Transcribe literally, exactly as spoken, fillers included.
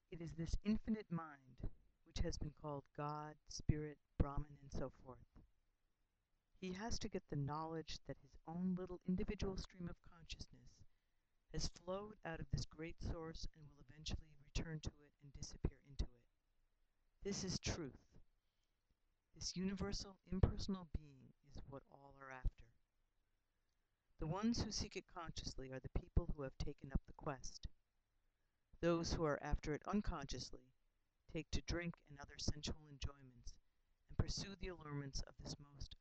It is this infinite mind, which has been called God, Spirit, Brahman, and so forth. He has to get the knowledge that his own little individual stream of consciousness has flowed out of this great source and will eventually return to it and disappear into it. This is truth. This universal impersonal being is what all are after. The ones who seek it consciously are the people who have taken up the quest. Those who are after it unconsciously take to drink and other sensual enjoyments and pursue the allurements of this most